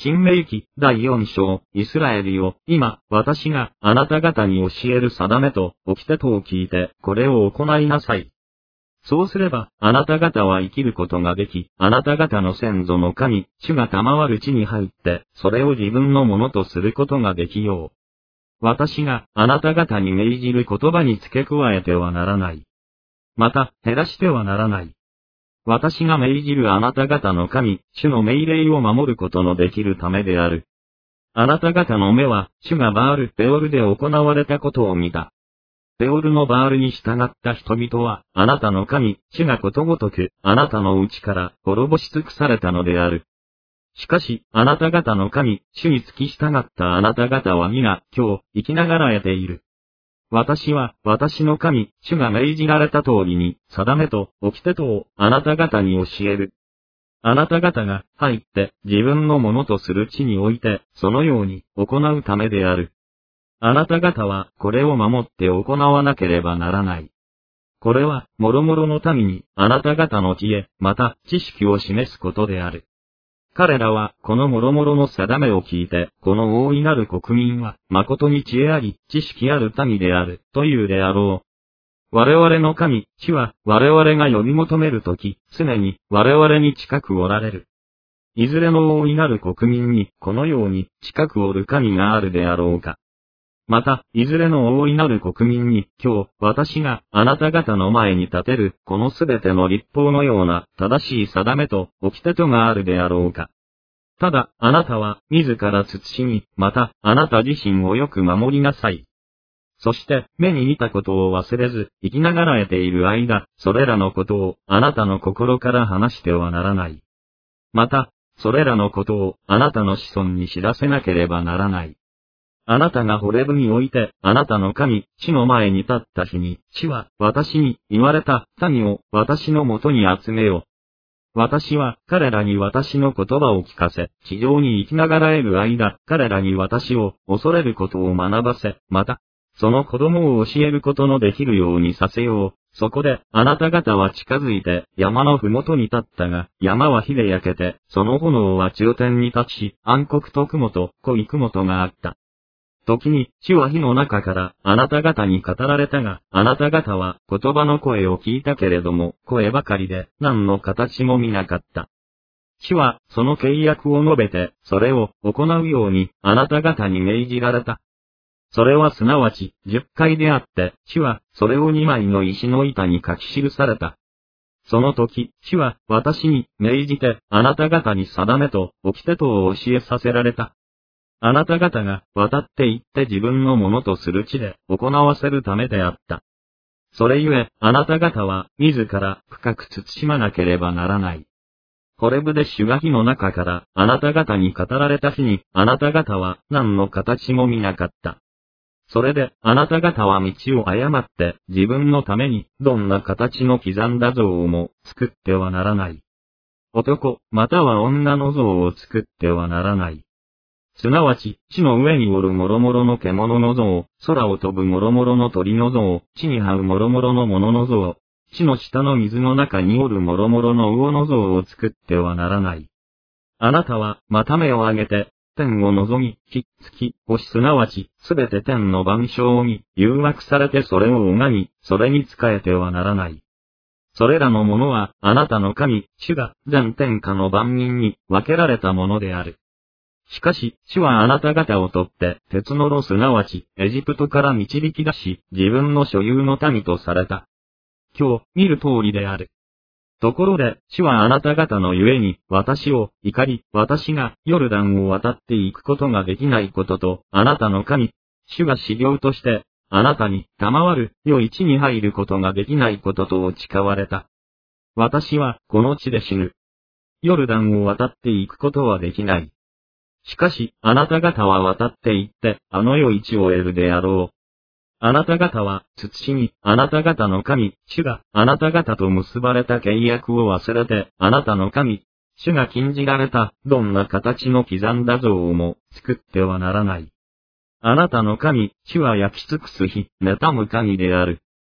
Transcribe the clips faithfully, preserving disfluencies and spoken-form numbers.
新明記だいよん章、イスラエルよ、今、私があなた方に教える定めと、掟とを聞いて、これを行いなさい。そうすれば、あなた方は生きることができ、あなた方の先祖の神、主が賜る地に入って、それを自分のものとすることができよう。私があなた方に命じる言葉に付け加えてはならない。また、減らしてはならない。私が命じるあなた方の神、主の命令を守ることのできるためである。あなた方の目は、主がバール・ペオルで行われたことを見た。ペオルのバールに従った人々は、あなたの神、主がことごとく、あなたのうちから滅ぼし尽くされたのである。しかし、あなた方の神、主に付き従ったあなた方は皆、今日、生きながらえている。私は、私の神、主が命じられた通りに、定めと、掟とを、あなた方に教える。あなた方が、入って、自分のものとする地において、そのように、行うためである。あなた方は、これを守って行わなければならない。これは、もろもろの民に、あなた方の知恵、また、知識を示すことである。彼らは、このもろもろの定めを聞いて、この大いなる国民は、誠に知恵あり、知識ある民である、というであろう。我々の神、主は、我々が呼び求めるとき、常に、我々に近くおられる。いずれの大いなる国民に、このように、近くおる神があるであろうか。また、いずれの大いなる国民に、今日、私があなた方の前に立てる、このすべての律法のような、正しい定めと、掟とがあるであろうか。ただ、あなたは、自ら慎み、また、あなた自身をよく守りなさい。そして、目に見たことを忘れず、生きながらえている間、それらのことを、あなたの心から話してはならない。また、それらのことを、あなたの子孫に知らせなければならない。あなたがホレブにおいて、あなたの神、主の前に立った日に、主は、私に言われた、民を、私のもとに集めよ。私は、彼らに私の言葉を聞かせ、地上に生きながらえる間、彼らに私を、恐れることを学ばせ、また、その子供を教えることのできるようにさせよう。そこで、あなた方は近づいて、山のふもとに立ったが、山は火で焼けて、その炎は中天に立ち、暗黒と雲と、濃い雲とがあった。時に、主は火の中から、あなた方に語られたが、あなた方は、言葉の声を聞いたけれども、声ばかりで、何の形も見なかった。主は、その契約を述べて、それを、行うように、あなた方に命じられた。それはすなわち、十回であって、主は、それを二枚の石の板に書き記された。その時、主は、私に、命じて、あなた方に定めと、掟とを教えさせられた。あなた方が渡って行って自分のものとする地で行わせるためであった。それゆえ、あなた方は自ら深く慎まなければならない。ホレブで主が火の中からあなた方に語られた日にあなた方は何の形も見なかった。それであなた方は道を誤って自分のためにどんな形の刻んだ像をも作ってはならない。男または女の像を作ってはならない。すなわち、地の上におるもろもろの獣の像、空を飛ぶもろもろの鳥の像、地に這うもろもろのものの像、地の下の水の中におるもろもろの魚の像を作ってはならない。あなたは、また目を上げて、天を望み、日、月、星すなわち、すべて天の万象に、誘惑されてそれを拝み、それに仕えてはならない。それらのものは、あなたの神、主が、全天下の万民に、分けられたものである。しかし、主はあなた方をとって、鉄の炉すなわち、エジプトから導き出し、自分の所有の民とされた。今日、見る通りである。ところで、主はあなた方のゆえに、私を、怒り、私が、ヨルダンを渡っていくことができないことと、あなたの神、主が修行として、あなたに、賜る、良い地に入ることができないこととを誓われた。私は、この地で死ぬ。ヨルダンを渡っていくことはできない。しかし、あなた方は渡って行って、あの良い地を得るであろう。あなた方は、慎み、あなた方の神、主が、あなた方と結ばれた契約を忘れて、あなたの神、主が禁じられた、どんな形の刻んだ像をも、作ってはならない。あなたの神、主は焼き尽くす日、妬む神である。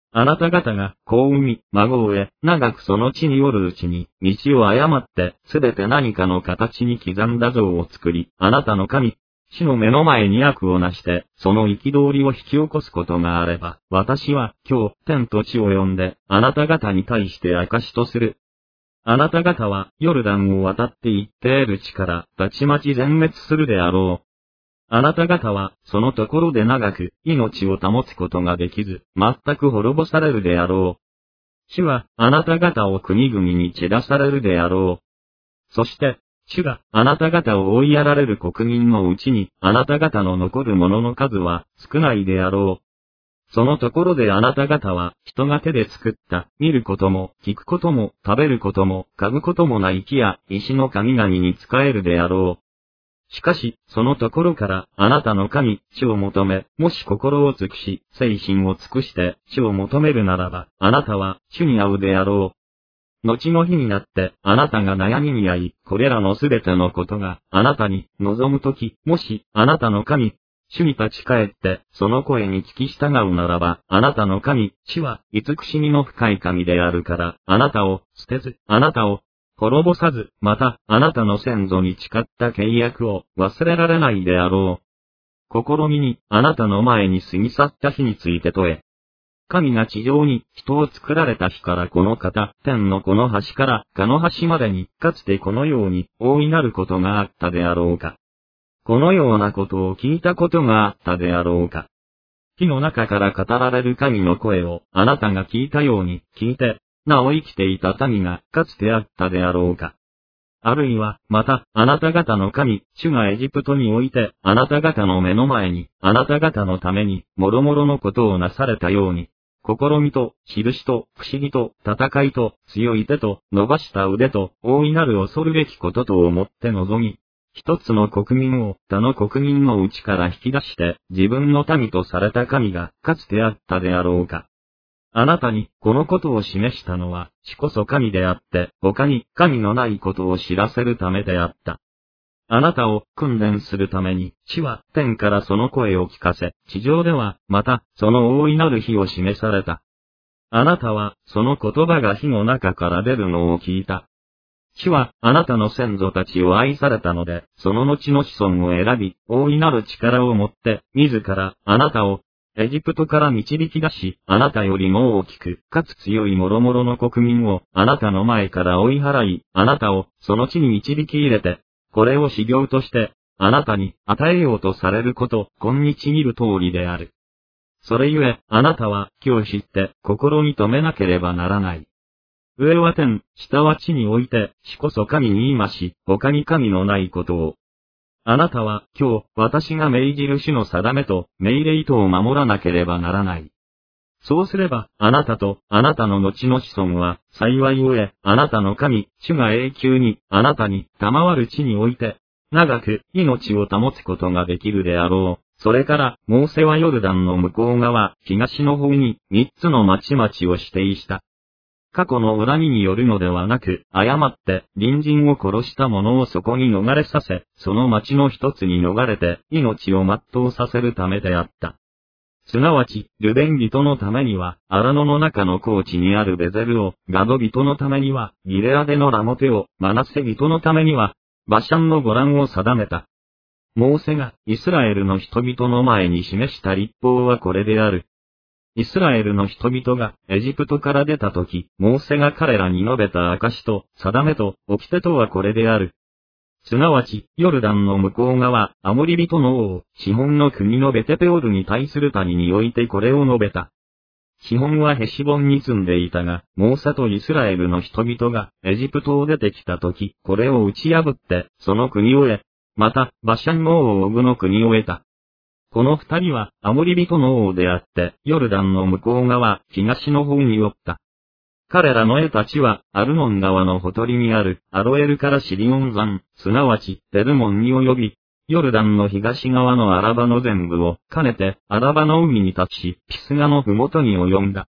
あなた方が子を産み、孫を得、長くその地によるうちに、道を誤って、すべて何かの形に刻んだ像を作り、あなたの神、主の目の前に悪をなして、その憤りを引き起こすことがあれば、私は今日、天と地を呼んで、あなた方に対して証とする。あなた方は、ヨルダンを渡って行って得る地から、たちまち全滅するであろう。あなた方は、そのところで長く、命を保つことができず、全く滅ぼされるであろう。主は、あなた方を国々に散らされるであろう。そして、主が、あなた方を追いやられる国民のうちに、あなた方の残る者の数は、少ないであろう。そのところであなた方は、人が手で作った、見ることも、聞くことも、食べることも、嗅ぐこともない木や、石の神々に仕えるであろう。しかし、そのところから、あなたの神、主を求め、もし心を尽くし、精神を尽くして、主を求めるならば、あなたは、主に会うであろう。後の日になって、あなたが悩みに遭い、これらのすべてのことが、あなたに、望むとき、もし、あなたの神、主に立ち返って、その声に聞き従うならば、あなたの神、主は、慈しみの深い神であるから、あなたを、捨てず、あなたを、滅ぼさず、また、あなたの先祖に誓った契約を忘れられないであろう。試みに、あなたの前に過ぎ去った日について問え。神が地上に人を作られた日からこの方、天のこの端からかの端までに、かつてこのように大いなることがあったであろうか。このようなことを聞いたことがあったであろうか。火の中から語られる神の声をあなたが聞いたように聞いて、なお生きていた民がかつてあったであろうか。あるいは、また、あなた方の神、主がエジプトにおいて、あなた方の目の前に、あなた方のために、もろもろのことをなされたように、試みと、印と、不思議と、戦いと、強い手と、伸ばした腕と、大いなる恐るべきことと思って望み、一つの国民を他の国民のうちから引き出して、自分の民とされた神が、かつてあったであろうか。あなたに、このことを示したのは、主こそ神であって、他に神のないことを知らせるためであった。あなたを訓練するために、主は天からその声を聞かせ、地上では、また、その大いなる日を示された。あなたは、その言葉が火の中から出るのを聞いた。主は、あなたの先祖たちを愛されたので、その後の子孫を選び、大いなる力を持って、自ら、あなたを、エジプトから導き出し、あなたよりも大きく、かつ強い諸々の国民を、あなたの前から追い払い、あなたを、その地に導き入れて、これを修行として、あなたに与えようとされること、今日見る通りである。それゆえ、あなたは、今日知って、心に留めなければならない。上は天、下は地において、主こそ神に言いまし、他に神のないことを。あなたは、今日、私が命じる主の定めと、命令とを守らなければならない。そうすれば、あなたと、あなたの後の子孫は、幸いを得、あなたの神、主が永久に、あなたに、賜る地において、長く、命を保つことができるであろう。それから、モーセはヨルダンの向こう側、東の方に、三つの町々を指定した。過去の恨みによるのではなく、誤って、隣人を殺した者をそこに逃れさせ、その町の一つに逃れて、命を全うさせるためであった。すなわち、ルベン人のためには、アラノの中の高地にあるベゼルを、ガド人のためには、ギレアデのラモテを、マナセ人のためには、バシャンのゴランを定めた。モーセが、イスラエルの人々の前に示した律法はこれである。イスラエルの人々がエジプトから出たとき、モーセが彼らに述べた証と、定めと、掟とはこれである。すなわち、ヨルダンの向こう側、アモリ人の王、シホンの国のベテペオルに対する谷においてこれを述べた。シホンはヘシボンに住んでいたが、モーセとイスラエルの人々がエジプトを出てきたとき、これを打ち破って、その国を得、また、バシャンの王オグの国を得た。この二人は、アモリ人の王であって、ヨルダンの向こう側、東の方に寄った。彼らの絵たちは、アルノン川のほとりにある、アロエルからシリオン山、すなわち、テルモンに及び、ヨルダンの東側のアラバの全部を、兼ねて、アラバの海に立ち、ピスガのふもとに及んだ。